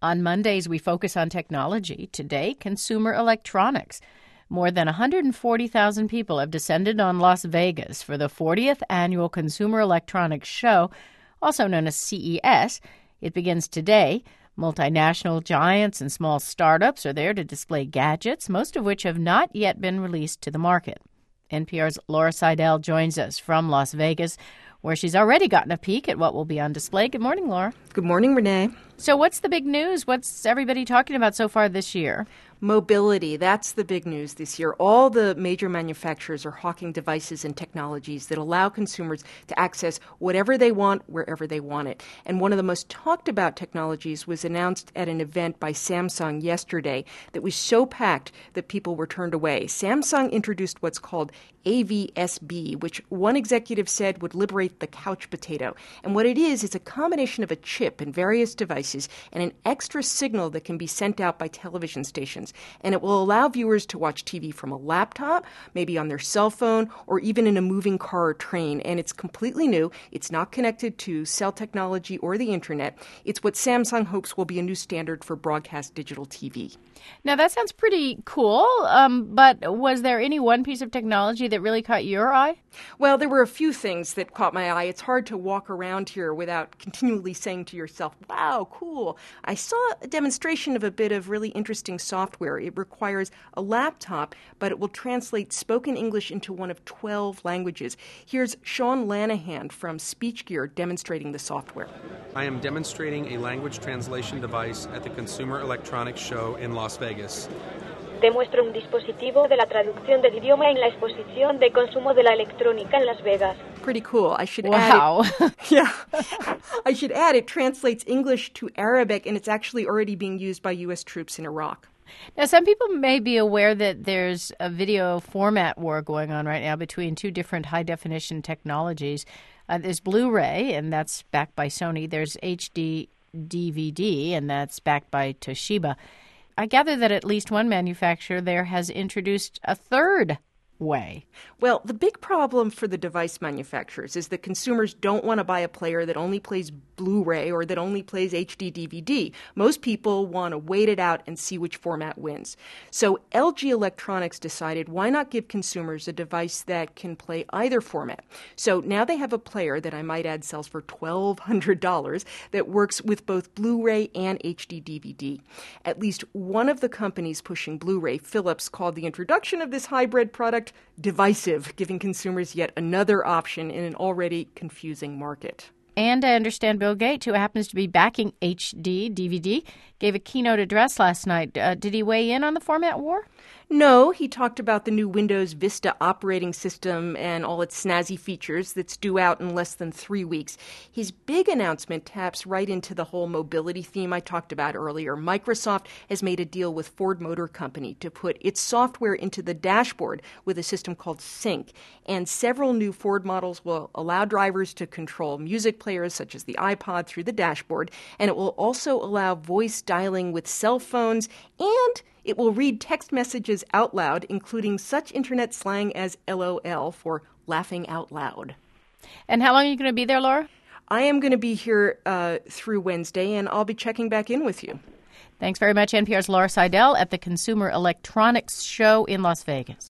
On Mondays, we focus on technology. Today, consumer electronics. More than 140,000 people have descended on Las Vegas for the 40th Annual Consumer Electronics Show, also known as CES. It begins today. Multinational giants and small startups are there to display gadgets, most of which have not yet been released to the market. NPR's Laura Seidel joins us from Las Vegas, where she's already gotten a peek at what will be on display. Good morning, Laura. Good morning, Renee. So what's the big news? What's everybody talking about so far this year? Mobility, that's the big news this year. All the major manufacturers are hawking devices and technologies that allow consumers to access whatever they want, wherever they want it. And one of the most talked about technologies was announced at an event by Samsung yesterday that was so packed that people were turned away. Samsung introduced what's called AVSB, which one executive said would liberate the couch potato. And what it is a combination of a chip and various devices and an extra signal that can be sent out by television stations. And it will allow viewers to watch TV from a laptop, maybe on their cell phone, or even in a moving car or train. And it's completely new. It's not connected to cell technology or the internet. It's what Samsung hopes will be a new standard for broadcast digital TV. Now, that sounds pretty cool, but was there any one piece of technology that really caught your eye? Well, there were a few things that caught my eye. It's hard to walk around here without continually saying to yourself, wow, cool. I saw a demonstration of a bit of really interesting software. It requires a laptop, but it will translate spoken English into one of 12 languages. Here's Sean Lanahan from SpeechGear demonstrating the software. I am demonstrating a language translation device at the Consumer Electronics Show in Las Vegas. Demuestro un dispositivo de la traducción del idioma en la exposición de consumo de la electrónica en Las Vegas. Pretty cool. I should Wow. add it. Yeah. I should add it translates English to Arabic, and it's actually already being used by U.S. troops in Iraq. Now, some people may be aware that there's a video format war going on right now between two different high-definition technologies. There's Blu-ray, and that's backed by Sony. There's HD DVD, and that's backed by Toshiba. I gather that at least one manufacturer there has introduced a third way. Well, the big problem for the device manufacturers is that consumers don't want to buy a player that only plays Blu-ray or that only plays HD DVD. Most people want to wait it out and see which format wins. So LG Electronics decided, why not give consumers a device that can play either format? So now they have a player that I might add sells for $1,200 that works with both Blu-ray and HD DVD. At least one of the companies pushing Blu-ray, Philips, called the introduction of this hybrid product divisive, giving consumers yet another option in an already confusing market. And I understand Bill Gates, who happens to be backing HD DVD, gave a keynote address last night. Did he weigh in on the format war? No, he talked about the new Windows Vista operating system and all its snazzy features that's due out in less than 3 weeks. His big announcement taps right into the whole mobility theme I talked about earlier. Microsoft has made a deal with Ford Motor Company to put its software into the dashboard with a system called Sync. And several new Ford models will allow drivers to control music players such as the iPod through the dashboard. And it will also allow voice dialing with cell phones, and it will read text messages out loud, including such internet slang as LOL for laughing out loud. And how long are you going to be there, Laura? I am going to be here through Wednesday, and I'll be checking back in with you. Thanks very much, NPR's Laura Seidel at the Consumer Electronics Show in Las Vegas.